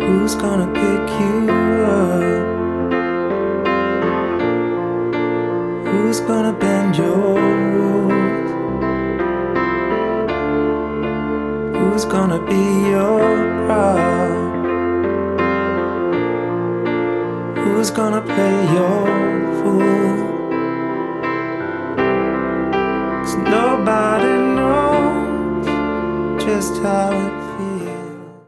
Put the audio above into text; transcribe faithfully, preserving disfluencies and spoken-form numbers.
Who's gonna pick you up? Who's gonna bend your rules? Who's gonna be your pride? Who's gonna play your fool? 'Cause nobody knows just how it